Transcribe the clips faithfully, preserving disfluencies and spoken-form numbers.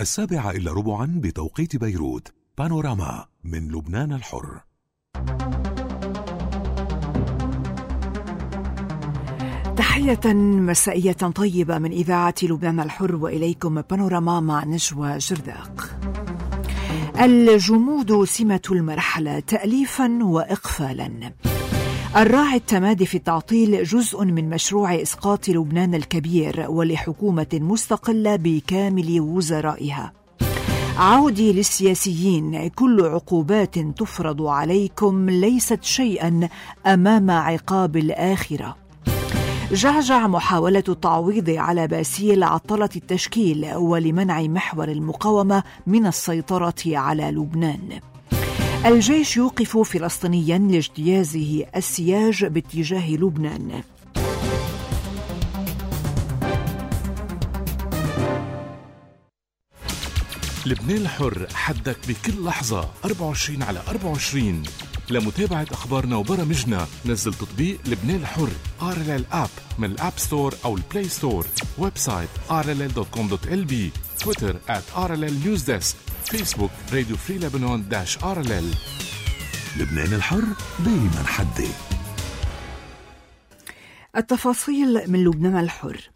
السابعة إلا ربعا بتوقيت بيروت. بانوراما من لبنان الحر. تحية مسائية طيبة من إذاعة لبنان الحر، وإليكم بانوراما مع نجوى جرداق. الجمود سمة المرحلة تأليفا وإقفالا. الراعي التمادي في التعطيل جزء من مشروع إسقاط لبنان الكبير ولحكومة مستقلة بكامل وزرائها. عودي للسياسيين، كل عقوبات تفرض عليكم ليست شيئا أمام عقاب الآخرة. جعجع محاولة التعويض على باسيل عطلت التشكيل ولمنع محور المقاومة من السيطرة على لبنان. الجيش يوقف فلسطينيا لاجتيازه السياج باتجاه لبنان. لبنان الحر، حدك بكل لحظة أربعة وعشرين على أربعة وعشرين. لمتابعة أخبارنا وبرامجنا نزل تطبيق لبنان الحر آر إل إل آب من الآب ستور أو البلاي ستور. ويب سايت آر إل إل دوت كوم دوت إل بي. تويتر آت آر إل إل نيوز ديسك. فيسبوك راديو فري لبنان داش آر إل إل. لبنان الحر دايما حدي. التفاصيل من لبنان الحر.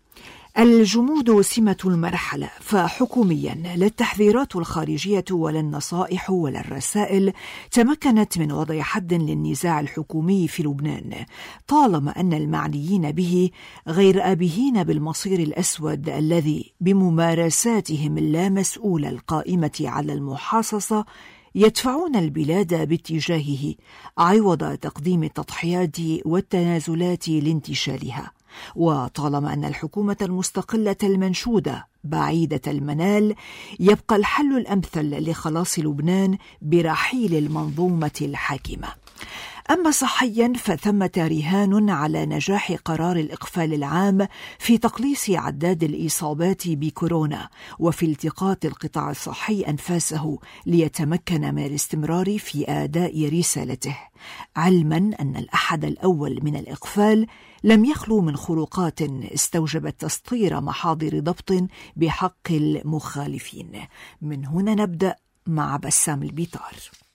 الجمود سمة المرحلة، فحكوميا لا التحذيرات الخارجية ولا النصائح ولا الرسائل تمكنت من وضع حد للنزاع الحكومي في لبنان، طالما أن المعنيين به غير آبهين بالمصير الأسود الذي بممارساتهم اللامسؤولة القائمة على المحاصصة يدفعون البلاد باتجاهه عوض تقديم التضحيات والتنازلات لانتشالها. وطالما أن الحكومة المستقلة المنشودة بعيدة المنال يبقى الحل الأمثل لخلاص لبنان برحيل المنظومة الحاكمة. أما صحيا فثمة رهان على نجاح قرار الإقفال العام في تقليص عداد الإصابات بكورونا وفي التقاط القطاع الصحي أنفاسه ليتمكن من الاستمرار في أداء رسالته، علما أن الأحد الأول من الإقفال لم يخلو من خروقات استوجبت تسطير محاضر ضبط بحق المخالفين. من هنا نبدأ مع بسام البيطار.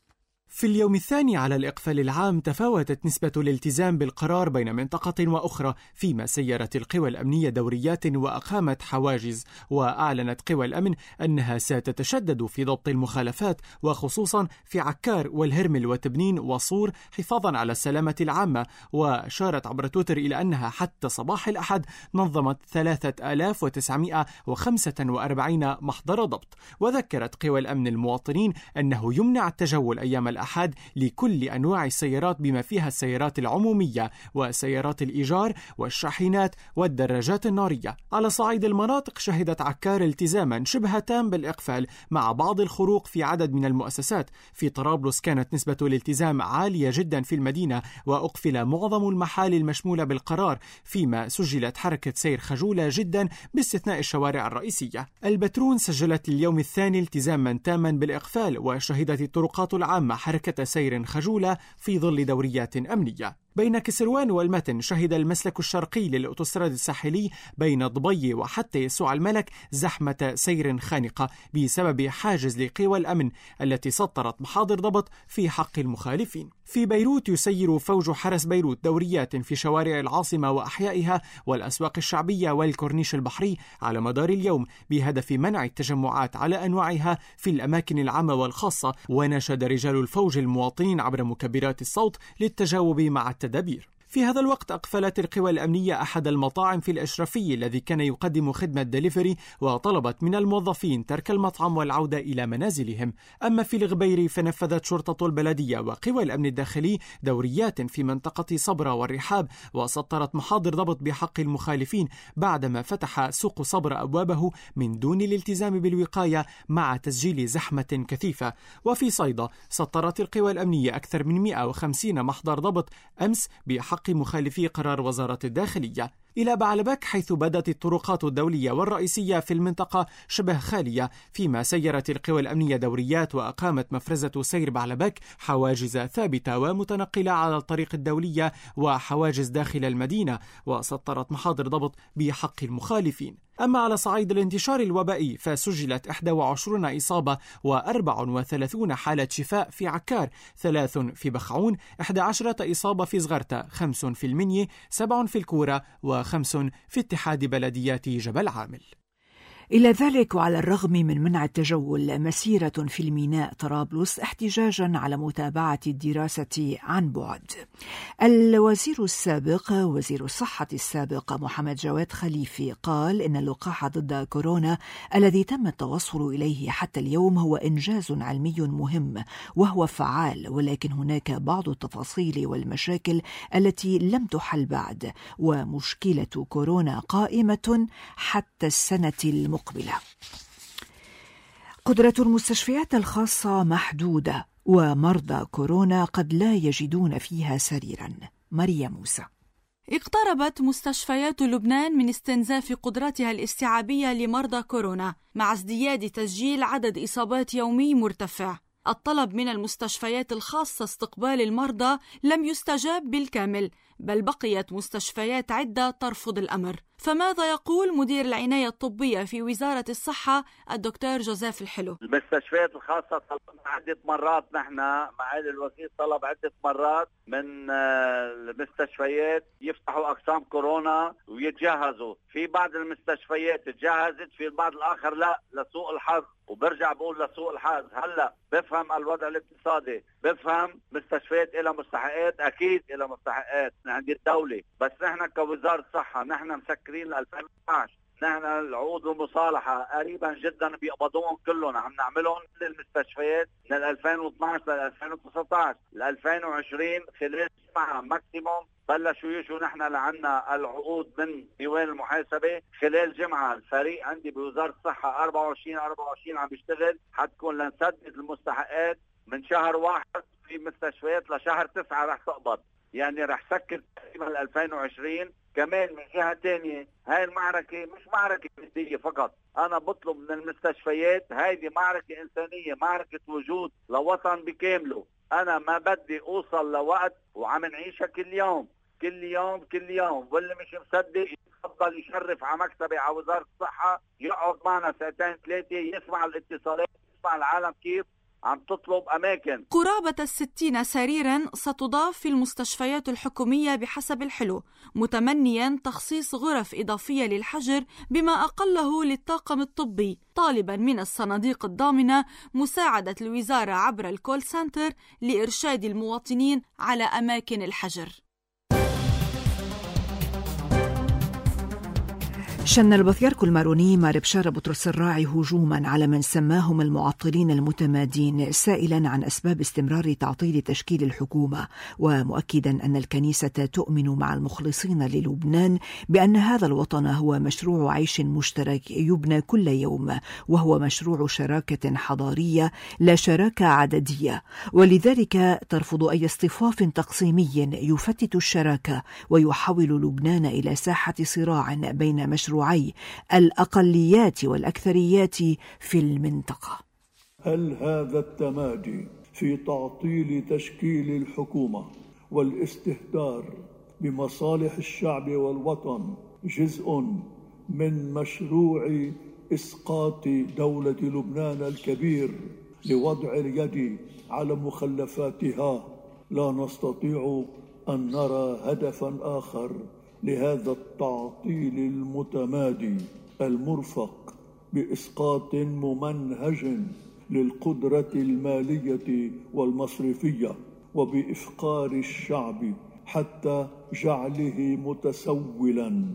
في اليوم الثاني على الإقفال العام تفاوتت نسبة الالتزام بالقرار بين منطقة وأخرى، فيما سيرت القوى الأمنية دوريات وأقامت حواجز، وأعلنت قوى الأمن أنها ستتشدد في ضبط المخالفات، وخصوصا في عكار والهرمل وتبنين وصور حفاظا على السلامة العامة. وشارت عبر تويتر إلى أنها حتى صباح الأحد نظمت ثلاثة آلاف وتسعمائة وخمسة وأربعين محضر ضبط. وذكرت قوى الأمن المواطنين أنه يمنع التجول أيام الأحد أحد لكل أنواع السيارات بما فيها السيارات العمومية وسيارات الإيجار والشاحنات والدراجات النارية. على صعيد المناطق شهدت عكار التزاما شبه تام بالإقفال مع بعض الخروق في عدد من المؤسسات. في طرابلس كانت نسبة الالتزام عالية جدا في المدينة وأقفل معظم المحال المشمولة بالقرار، فيما سجلت حركة سير خجولة جدا باستثناء الشوارع الرئيسية. البترون سجلت اليوم الثاني التزاما تاما بالإقفال، وشهدت الطرقات العامة حركة سير خجولة في ظل دوريات أمنية. بين كسروان والمتن شهد المسلك الشرقي للأوتوستراد الساحلي بين ضبي وحتى يسوع الملك زحمة سير خانقة بسبب حاجز لقوى الأمن التي سطرت محاضر ضبط في حق المخالفين. في بيروت يسير فوج حرس بيروت دوريات في شوارع العاصمة وأحيائها والأسواق الشعبية والكورنيش البحري على مدار اليوم بهدف منع التجمعات على أنواعها في الأماكن العامة والخاصة. وناشد رجال الفوج المواطنين عبر مكبرات الصوت للتجاوب مع التدابير. في هذا الوقت أقفلت القوى الأمنية أحد المطاعم في الأشرفية الذي كان يقدم خدمة دليفري، وطلبت من الموظفين ترك المطعم والعودة إلى منازلهم. أما في الغبيري فنفذت شرطة البلدية وقوى الأمن الداخلي دوريات في منطقة صبرا والرحاب، وسطرت محاضر ضبط بحق المخالفين بعدما فتح سوق صبرا أبوابه من دون الالتزام بالوقاية مع تسجيل زحمة كثيفة. وفي صيدا سطرت القوى الأمنية أكثر من مئة وخمسين محضر ضبط أمس بحق مخالفي قرار وزارة الداخلية. إلى بعلبك حيث بدت الطرقات الدولية والرئيسية في المنطقة شبه خالية، فيما سيرت القوى الأمنية دوريات وأقامت مفرزة سير بعلبك حواجز ثابتة ومتنقلة على الطريق الدولية وحواجز داخل المدينة، وسطرت محاضر ضبط بحق المخالفين. أما على صعيد الانتشار الوبائي فسجلت إحدى وعشرين إصابة وأربع وثلاثين حالة شفاء في عكار، ثلاث في بخعون، إحدى عشرة إصابة في زغرتة، خمس في المنية، سبع في الكورة، وخمس في اتحاد بلديات جبل عامل. إلى ذلك وعلى الرغم من منع التجول مسيرة في الميناء طرابلس احتجاجا على متابعة الدراسة عن بعد. الوزير السابق وزير الصحة السابق محمد جواد خليفي قال إن اللقاح ضد كورونا الذي تم التوصل إليه حتى اليوم هو إنجاز علمي مهم وهو فعال، ولكن هناك بعض التفاصيل والمشاكل التي لم تحل بعد، ومشكلة كورونا قائمة حتى السنة المقبلة. قدرة المستشفيات الخاصة محدودة ومرضى كورونا قد لا يجدون فيها سريرا. مريم موسى. اقتربت مستشفيات لبنان من استنزاف قدرتها الاستيعابية لمرضى كورونا مع ازدياد تسجيل عدد إصابات يومي مرتفع. الطلب من المستشفيات الخاصة استقبال المرضى لم يستجاب بالكامل، بل بقيت مستشفيات عدة ترفض الأمر. فماذا يقول مدير العناية الطبية في وزارة الصحة الدكتور جوزيف الحلو؟ المستشفيات الخاصة طلبنا عدة مرات، نحن معالي الوزير طلب عدة مرات من المستشفيات يفتحوا أقسام كورونا ويتجهزوا. في بعض المستشفيات تجهزت، في البعض الآخر لا، لسوء الحظ. وبرجع بقول لسوء الحظ. هلا بفهم الوضع الاقتصادي، بفهم مستشفيات إلى مستحقات، أكيد إلى مستحقات من عند الدولة، بس نحن كوزارة صحة نحن مسكرين ل ألفين واثني عشر. نحن العقود والمصالحة قريبا جدا بيقبضوهم كلهم، عم نعملهم للمستشفيات من ألفين واثني عشر ل ألفين وتسعة عشر ل ألفين وعشرين خلال سنة ماكسيموم. بلشوا يجوا نحن لعنا العقود من ديوان المحاسبة خلال جمعة. الفريق عندي بوزارة الصحة أربعة وعشرين أربعة وعشرين عم بيشتغل، حتكون لنسدد المستحقات من شهر واحد. في مستشفيات لشهر تسعة رح تقبض، يعني رح سكر تقريبا ألفين وعشرين. كمان من جهة تانية هاي المعركة مش معركة مادية فقط، أنا بطلب من المستشفيات هيدي معركة إنسانية، معركة وجود لوطن بكامله. أنا ما بدي أوصل لوقت وعم نعيشها كل يوم كل يوم كل يوم، واللي مش مصدق يفضل يشرف على مكتبي على وزارة الصحة، يقعد معنا ساعتين ثلاثة يسمع الاتصالات، يسمع العالم كيف عم تطلب أماكن. قرابة الستين سريرا ستضاف في المستشفيات الحكومية بحسب الحلو، متمنيا تخصيص غرف إضافية للحجر بما أقله للطاقم الطبي، طالبا من الصناديق الضامنة مساعدة الوزارة عبر الكول سنتر لإرشاد المواطنين على أماكن الحجر. شن البطريرك الماروني مار بشار بطرس الراعي هجوما على من سماهم المعطلين المتمادين، سائلا عن أسباب استمرار تعطيل تشكيل الحكومة، ومؤكدا أن الكنيسة تؤمن مع المخلصين للبنان بأن هذا الوطن هو مشروع عيش مشترك يبنى كل يوم، وهو مشروع شراكة حضارية لا شراكة عددية، ولذلك ترفض أي اصطفاف تقسيمي يفتت الشراكة ويحول لبنان إلى ساحة صراع بين مشروع الأقليات والأكثريات في المنطقة. هل هذا التمادي في تعطيل تشكيل الحكومة والاستهتار بمصالح الشعب والوطن جزء من مشروع إسقاط دولة لبنان الكبير لوضع اليد على مخلفاتها؟ لا نستطيع أن نرى هدفا آخر لهذا التعطيل المتمادي المرفق بإسقاط ممنهج للقدرة المالية والمصرفية، وبإفقار الشعب حتى جعله متسولا،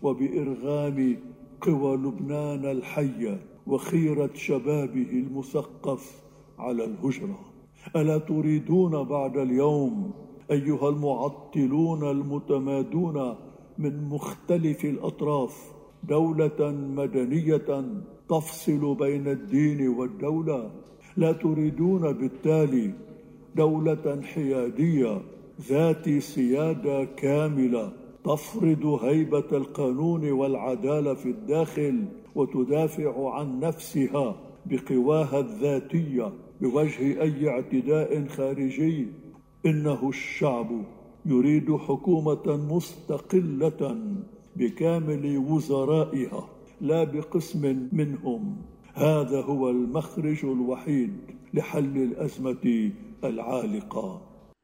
وبإرغام قوى لبنان الحية وخيرة شبابه المثقف على الهجرة. ألا تريدون بعد اليوم أيها المعطلون المتمادون من مختلف الأطراف دولة مدنية تفصل بين الدين والدولة؟ لا تريدون بالتالي دولة حيادية ذات سيادة كاملة تفرض هيبة القانون والعدالة في الداخل وتدافع عن نفسها بقواها الذاتية بوجه أي اعتداء خارجي؟ إنه الشعب يريد حكومة مستقلة بكامل وزرائها لا بقسم منهم. هذا هو المخرج الوحيد لحل الأزمة العالقة.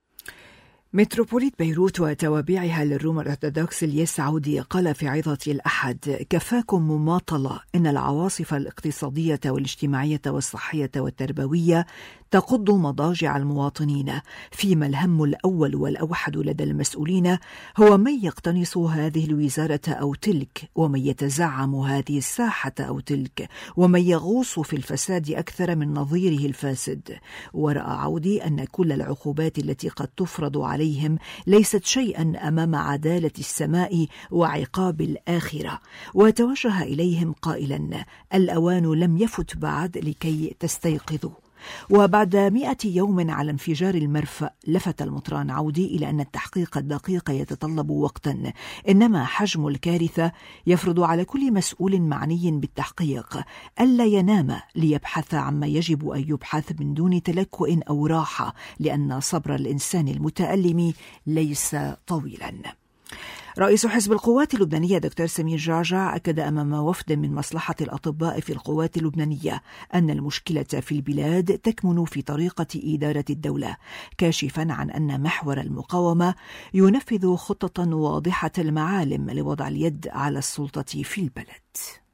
متروبوليت بيروت وتوابعها للروم الأرثوذكس الياس عودي قال في عظة الأحد: كفاكم مماطلة إن العواصف الاقتصادية والاجتماعية والصحية والتربوية تقض مضاجع المواطنين، فيما الهم الأول والأوحد لدى المسؤولين هو من يقتنص هذه الوزارة أو تلك، ومن يتزعم هذه الساحة أو تلك، ومن يغوص في الفساد أكثر من نظيره الفاسد. ورأى عودي أن كل العقوبات التي قد تفرض عليهم ليست شيئا أمام عدالة السماء وعقاب الآخرة، وتوجه إليهم قائلا: الأوان لم يفت بعد لكي تستيقظوا. وبعد مئة يوم على انفجار المرفأ، لفت المطران عودي إلى أن التحقيق الدقيق يتطلب وقتا، إنما حجم الكارثة يفرض على كل مسؤول معني بالتحقيق ألا ينام ليبحث عما يجب أن يبحث من دون تلكؤ أو راحة، لأن صبر الإنسان المتألم ليس طويلا. رئيس حزب القوات اللبنانية دكتور سمير جعجع أكد أمام وفد من مصلحة الأطباء في القوات اللبنانية أن المشكلة في البلاد تكمن في طريقة إدارة الدولة، كاشفا عن أن محور المقاومة ينفذ خطة واضحة المعالم لوضع اليد على السلطة في البلد.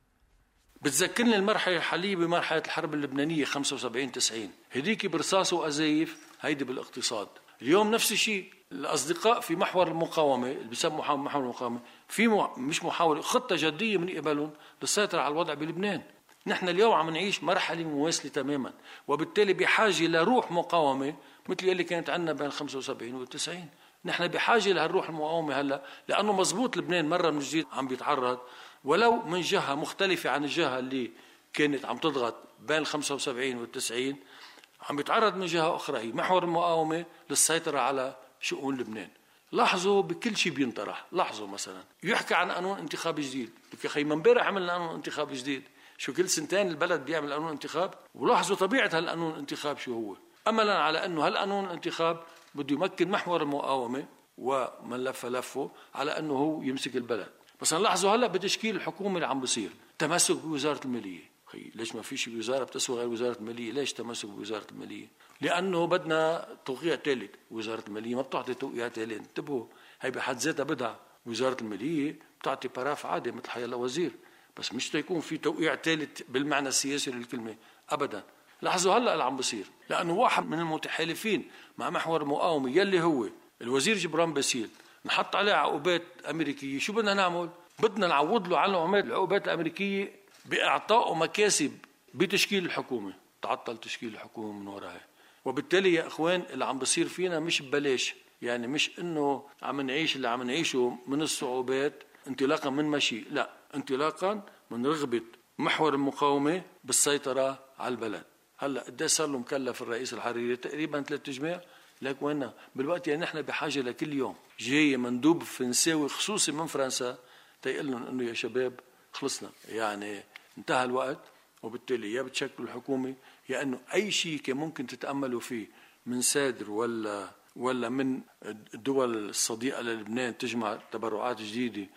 بتذكرني المرحلة الحالية بمرحلة الحرب اللبنانية خمسة وسبعين تسعين، هديك برصاص وأزايف، هيدي بالاقتصاد. اليوم نفس الشيء، الأصدقاء في محور المقاومة اللي بيسموا محور المقاومة في مو... مش محاولة، خطة جدية من قبلهم للسيطرة على الوضع بلبنان. نحن اليوم عم نعيش مرحلة مواصلة تماما، وبالتالي بحاجة لروح مقاومة مثل اللي كانت عندنا بين خمسة وسبعين والتسعين. نحن بحاجة لهالروح المقاومة هلا، لأنه مزبوط لبنان مرة من جديد عم بيتعرض، ولو من جهة مختلفة عن الجهة اللي كانت عم تضغط بين خمسة وسبعين والتسعين، عم بيتعرض من جهة أخرى هي محور المقاومة للسيطرة على شؤون لبنان. لاحظوا بكل شيء بينطرح، لاحظوا مثلا يحكى عن قانون انتخاب جديد، لك يا أخي من امبارح عملنا قانون انتخاب جديد، شو كل سنتين البلد بيعمل قانون انتخاب؟ ولاحظوا طبيعة هالقانون الانتخاب شو هو، أملا على أنه هالقانون الانتخاب بده يمكن محور المقاومة ومن لف لفه على أنه هو يمسك البلد. بس لاحظوا هلا بتشكيل الحكومة اللي عم بصير تمسك بوزارة المالية. خي ليش ما فيش وزارة بتسوى غير وزارة المالية؟ ليش تمسك بوزارة المالية؟ لأنه بدنا توقيع ثالث. وزارة المالية ما بتعطي توقيع ثالث، انتبهوا، هي بحد ذاتها بدعة. وزارة المالية بتعطي براف عادي مثل حيلا وزير، بس مش تيكون في توقيع ثالث بالمعنى السياسي للكلمة أبدا. لاحظوا هلا اللي عم بصير، لأنه واحد من المتحالفين مع محور المقاومة يلي هو الوزير جبران باسيل نحط عليه عقوبات أمريكية. شو بدنا نعمل؟ بدنا نعوض له على العقوبات الأمريكية بإعطائه مكاسب بتشكيل الحكومة. تعطل تشكيل الحكومة من وراها، وبالتالي يا إخوان اللي عم بصير فينا مش ببلاش، يعني مش إنه عم نعيش اللي عم نعيشه من الصعوبات انطلاقا من مشي، لا، انطلاقا من رغبة محور المقاومة بالسيطرة على البلد. هلا قديش صار له مكلف الرئيس الحريري؟ تقريبا ثلاث جماع. لك وين بالوقت يعني نحن بحاجة لكل يوم جاي مندوب فرنساوي خصوصي من فرنسا تيقول لهم إنه يا شباب خلصنا، يعني انتهى الوقت، وبالتالي يا بتشكلوا الحكومة يا أنه أي شيء كان ممكن تتأملوا فيه من سادر ولا ولا من الدول الصديقة للبنان تجمع تبرعات جديدة،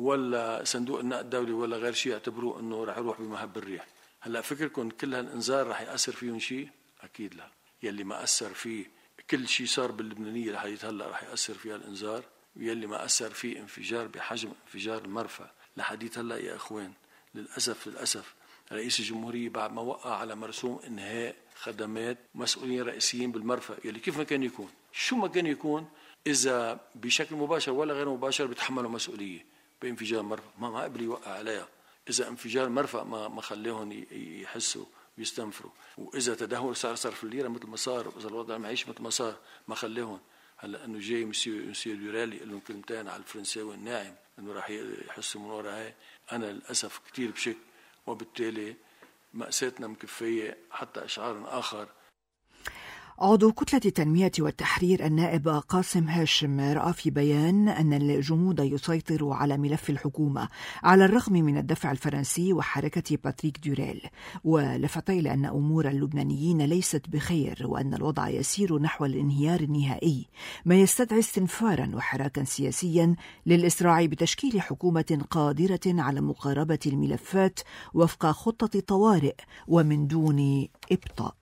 ولا صندوق النقد الدولي ولا غير شيء، اعتبروه أنه رح يروح بمهب الريح. هلا فكركم كل هالإنذار رح يأثر فيهم شيء؟ أكيد لا. يلي ما أثر فيه كل شيء صار باللبنانية لحديت هلا رح يأثر فيها الإنذار، ويلي ما أثر فيه انفجار بحجم انفجار المرفأ لحديت هلا يا إخوان. للأسف للأسف رئيس الجمهورية بعد ما وقع على مرسوم إنهاء خدمات مسؤولين رئيسيين بالمرفأ، يلي كيف ما كان يكون شو ما كان يكون إذا بشكل مباشر ولا غير مباشر بيتحملوا مسؤولية بانفجار المرفأ، ما ما قبل يوقع عليها. إذا انفجار المرفأ ما ما خليهم يحسوا ويستنفروا، وإذا تدهور سعر صرف الليرة مثل ما صار، وإذا الوضع المعيشي مثل ما صار ما خليهم. هلا إنه جاي مسيو مسيو دورالي يقول لهم كلمتين على الفرنساوي الناعم إنه راح يحسوا من وراء هاي، أنا للأسف كتير بشك، وبالتالي مأساتنا مكفية حتى إشعار آخر. عضو كتلة التنمية والتحرير النائب قاسم هاشم رأى في بيان أن الجمود يسيطر على ملف الحكومة على الرغم من الدفع الفرنسي وحركة باتريك دوريل، ولفت إلى أن أمور اللبنانيين ليست بخير وأن الوضع يسير نحو الانهيار النهائي، ما يستدعي استنفارا وحراكا سياسيا للإسراع بتشكيل حكومة قادرة على مقاربة الملفات وفق خطة طوارئ ومن دون إبطاء.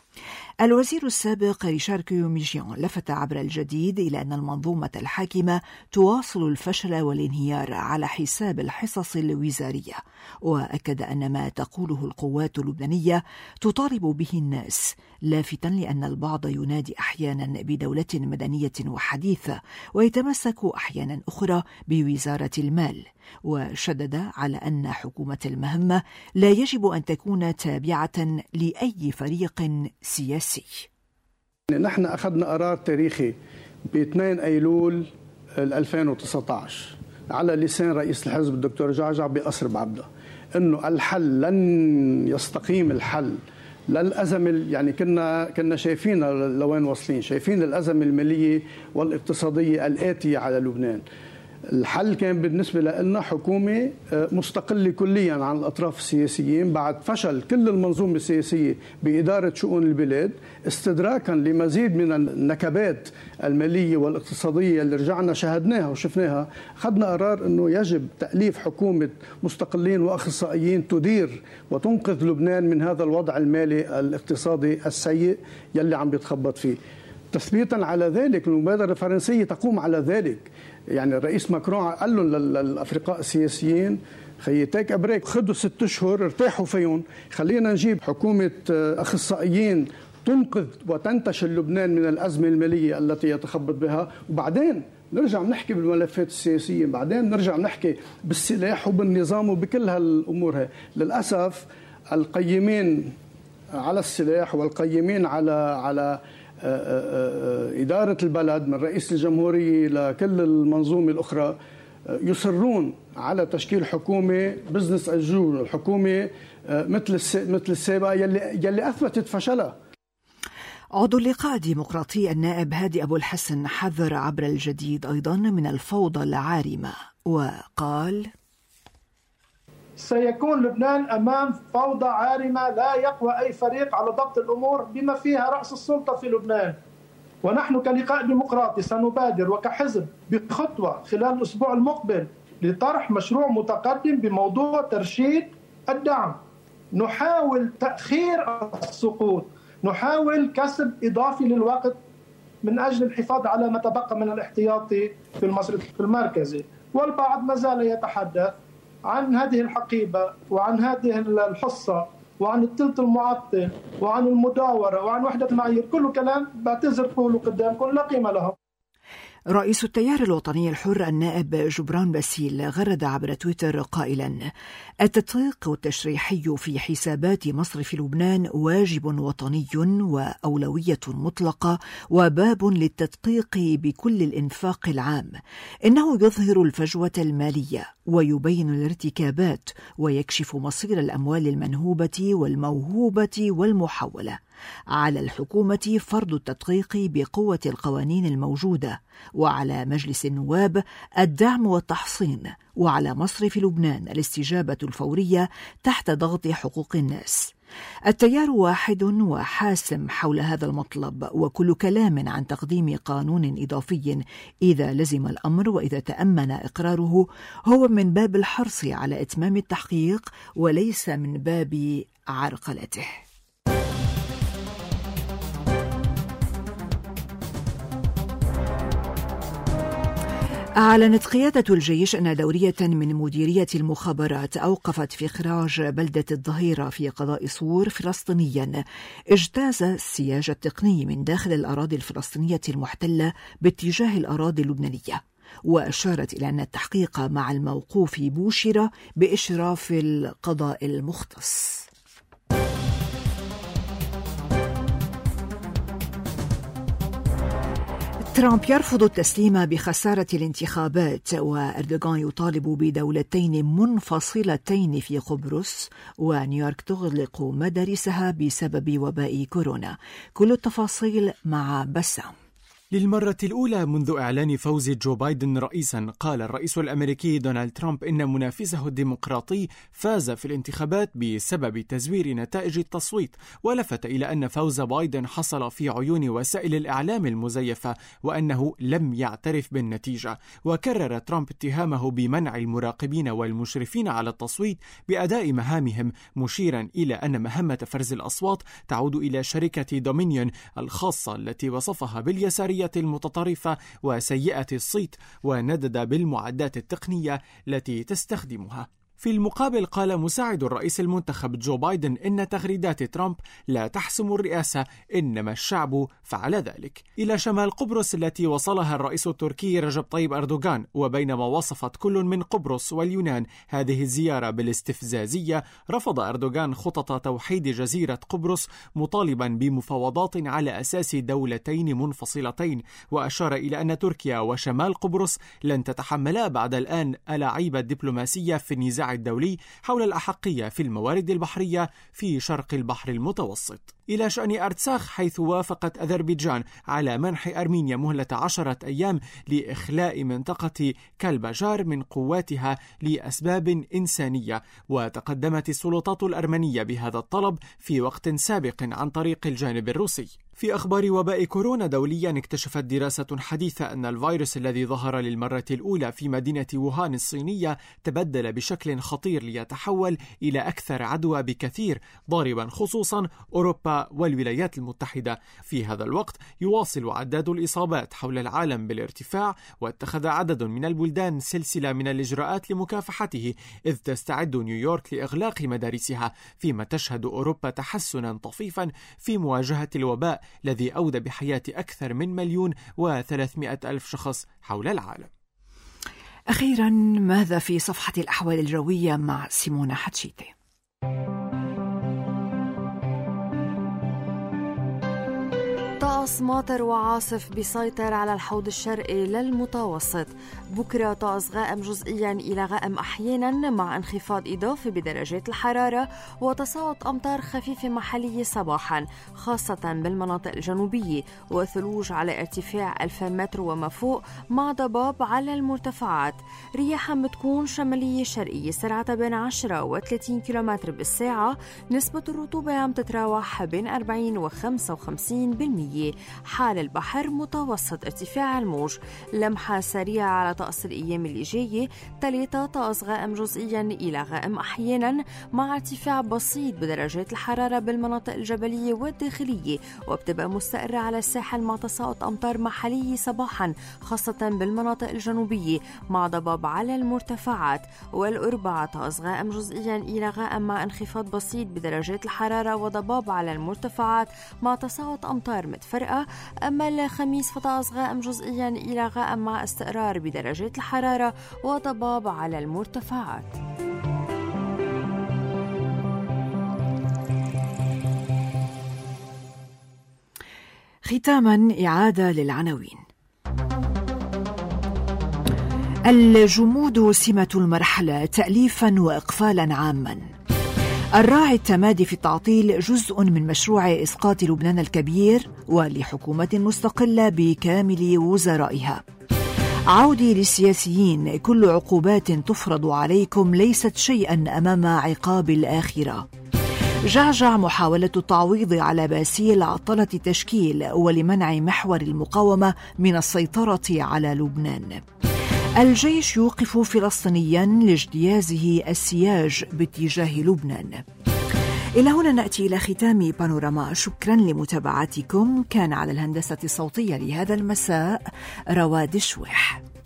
الوزير السابق ريشار كيوميجيان لفت عبر الجديد إلى أن المنظومة الحاكمة تواصل الفشل والانهيار على حساب الحصص الوزارية، وأكد أن ما تقوله القوات اللبنانية تطالب به الناس، لافتا لأن البعض ينادي أحيانا بدولة مدنية وحديثة ويتمسك أحيانا أخرى بوزارة المال، وشدد على أن حكومة المهمة لا يجب أن تكون تابعة لأي فريق سياسي. نحن أخذنا قرار تاريخي ب اثنين أيلول ألفين وتسعة عشر على لسان رئيس الحزب الدكتور جعجع بقصر بعبدة أنه الحل لن يستقيم الحل للأزمة، يعني كنا كنا شايفين لوين واصلين، شايفين الأزمة المالية والاقتصادية الآتية على لبنان. الحل كان بالنسبة لنا حكومة مستقلة كليا عن الأطراف السياسيين بعد فشل كل المنظومة السياسية بإدارة شؤون البلاد، استدراكا لمزيد من النكبات المالية والاقتصادية اللي رجعنا شاهدناها وشفناها. أخذنا قرار أنه يجب تأليف حكومة مستقلين وأخصائيين تدير وتنقذ لبنان من هذا الوضع المالي الاقتصادي السيء يلي عم بيتخبط فيه. تثبيتا على ذلك المبادرة الفرنسية تقوم على ذلك. يعني الرئيس ماكرون قال لهم للأفرقاء السياسيين خيي تيك بريك، خدوا ست اشهر ارتاحوا فيهم، خلينا نجيب حكومة اخصائيين تنقذ وتنتشل لبنان من الازمه الماليه التي يتخبط بها، وبعدين نرجع نحكي بالملفات السياسيه، بعدين نرجع نحكي بالسلاح وبالنظام وبكل هالامور هي. للاسف القيمين على السلاح والقيمين على على إدارة البلد من رئيس الجمهورية لكل المنظومة الأخرى يصرون على تشكيل حكومة بزنس أجول، الحكومة مثل مثل السابقة يلي يلي أثبتت فشلها. عضو اللقاء الديمقراطي النائب هادي أبو الحسن حذر عبر الجديد أيضا من الفوضى العارمة وقال: سيكون لبنان أمام فوضى عارمة لا يقوى أي فريق على ضبط الأمور بما فيها رأس السلطة في لبنان. ونحن كلقاء ديمقراطي سنبادر وكحزب بخطوة خلال الأسبوع المقبل لطرح مشروع متقدم بموضوع ترشيد الدعم. نحاول تأخير السقوط، نحاول كسب إضافي للوقت من أجل الحفاظ على ما تبقى من الاحتياطي في المصرف المركزي. والبعض ما زال يتحدث عن هذه الحقيبة وعن هذه الحصة وعن الثلث المعطل وعن المداورة وعن وحدة المعايير، كله كلام بعتذر قولوا قدامكم لا قيمة له. رئيس التيار الوطني الحر النائب جبران باسيل غرد عبر تويتر قائلا: التدقيق التشريحي في حسابات مصرف لبنان واجب وطني وأولوية مطلقة وباب للتدقيق بكل الإنفاق العام. إنه يظهر الفجوة المالية ويبين الارتكابات ويكشف مصير الأموال المنهوبة والموهوبة والمحولة. على الحكومة فرض التدقيق بقوة القوانين الموجودة، وعلى مجلس النواب الدعم والتحصين، وعلى مصرف لبنان الاستجابة الفورية تحت ضغط حقوق الناس. التيار واحد وحاسم حول هذا المطلب، وكل كلام عن تقديم قانون إضافي إذا لزم الأمر وإذا تأمن إقراره هو من باب الحرص على إتمام التحقيق وليس من باب عرقلته. أعلنت قيادة الجيش أن دورية من مديرية المخابرات أوقفت في إخراج بلدة الظهيرة في قضاء صور فلسطينيا اجتاز السياج التقني من داخل الأراضي الفلسطينية المحتلة باتجاه الأراضي اللبنانية، وأشارت إلى أن التحقيق مع الموقوف بوشر بإشراف القضاء المختص. ترامب يرفض التسليم بخسارة الانتخابات، وأردوغان يطالب بدولتين منفصلتين في قبرص، ونيويورك تغلق مدارسها بسبب وباء كورونا. كل التفاصيل مع بسام. للمرة الأولى منذ إعلان فوز جو بايدن رئيسا، قال الرئيس الأمريكي دونالد ترامب إن منافسه الديمقراطي فاز في الانتخابات بسبب تزوير نتائج التصويت، ولفت إلى أن فوز بايدن حصل في عيون وسائل الإعلام المزيفة وأنه لم يعترف بالنتيجة. وكرر ترامب اتهامه بمنع المراقبين والمشرفين على التصويت بأداء مهامهم، مشيرا إلى أن مهمة فرز الأصوات تعود إلى شركة دومينيون الخاصة التي وصفها باليسارية المتطرفة وسيئة الصيت، وندد بالمعدات التقنية التي تستخدمها. في المقابل قال مساعد الرئيس المنتخب جو بايدن إن تغريدات ترامب لا تحسم الرئاسة، إنما الشعب فعل ذلك. إلى شمال قبرص التي وصلها الرئيس التركي رجب طيب أردوغان، وبينما وصفت كل من قبرص واليونان هذه الزيارة بالاستفزازية، رفض أردوغان خطط توحيد جزيرة قبرص، مطالبا بمفاوضات على أساس دولتين منفصلتين، وأشار إلى أن تركيا وشمال قبرص لن تتحملا بعد الآن ألاعيب الدبلوماسية في النزاع الدولي حول الأحقية في الموارد البحرية في شرق البحر المتوسط. إلى شأن أرتساخ، حيث وافقت أذربيجان على منح أرمينيا مهلة عشرة أيام لإخلاء منطقة كلبجار من قواتها لأسباب إنسانية، وتقدمت السلطات الأرمنية بهذا الطلب في وقت سابق عن طريق الجانب الروسي. في أخبار وباء كورونا دوليا، اكتشفت دراسة حديثة أن الفيروس الذي ظهر للمرة الأولى في مدينة ووهان الصينية تبدل بشكل خطير ليتحول إلى أكثر عدوى بكثير، ضاربا خصوصا أوروبا والولايات المتحدة. في هذا الوقت يواصل عداد الإصابات حول العالم بالارتفاع، واتخذ عدد من البلدان سلسلة من الإجراءات لمكافحته، إذ تستعد نيويورك لإغلاق مدارسها، فيما تشهد أوروبا تحسنا طفيفا في مواجهة الوباء الذي أودى بحياة أكثر من مليون وثلاثمائة ألف شخص حول العالم. أخيرا، ماذا في صفحة الأحوال الجوية مع سيمونا حتشيتي؟ طقس ماطر وعاصف بيسيطر على الحوض الشرقي للمتوسط. بكرة طقس غائم جزئيا إلى غائم أحيانا، مع انخفاض إضافي بدرجات الحرارة وتساقط أمطار خفيفة محلية صباحا، خاصة بالمناطق الجنوبية، وثلوج على ارتفاع ألفين متر وما فوق، مع ضباب على المرتفعات. رياحا بتكون شمالية شرقية سرعتها بين عشرة وثلاثين كيلومتر بالساعة. نسبة الرطوبة عم تتراوح بين أربعين وخمسة وخمسين بالمية. حال البحر متوسط ارتفاع الموج. لمحة سريعة على طقس الأيام اللي جاية. ثلاثة طقس غائم جزئيا إلى غائم أحيانا، مع ارتفاع بسيط بدرجات الحرارة بالمناطق الجبلية والداخلية، وبتبقى مستقرة على الساحل مع تساقط أمطار محلية صباحا، خاصة بالمناطق الجنوبية، مع ضباب على المرتفعات. والأربعة طقس غائم جزئيا إلى غائم مع انخفاض بسيط بدرجات الحرارة وضباب على المرتفعات، مع تساقط أمطار متفرقة. أما الخميس فطقس غائم جزئيا إلى غائم مع استقرار بدرجات الحرارة وضباب على المرتفعات. ختاما، إعادة للعناوين. الجمود سمة المرحلة، تأليفا وإقفالا عاما. الراعي التمادي في التعطيل جزء من مشروع إسقاط لبنان الكبير ولحكومة مستقلة بكامل وزرائها. عودي للسياسيين، كل عقوبات تفرض عليكم ليست شيئا أمام عقاب الآخرة. جعجع، محاولة التعويض على باسيل عطلت التشكيل ولمنع محور المقاومة من السيطرة على لبنان. الجيش يوقف فلسطينيا لاجتيازه السياج باتجاه لبنان. إلى هنا نأتي إلى ختام بانوراما. شكرا لمتابعتكم. كان على الهندسة الصوتية لهذا المساء رواد الشويح.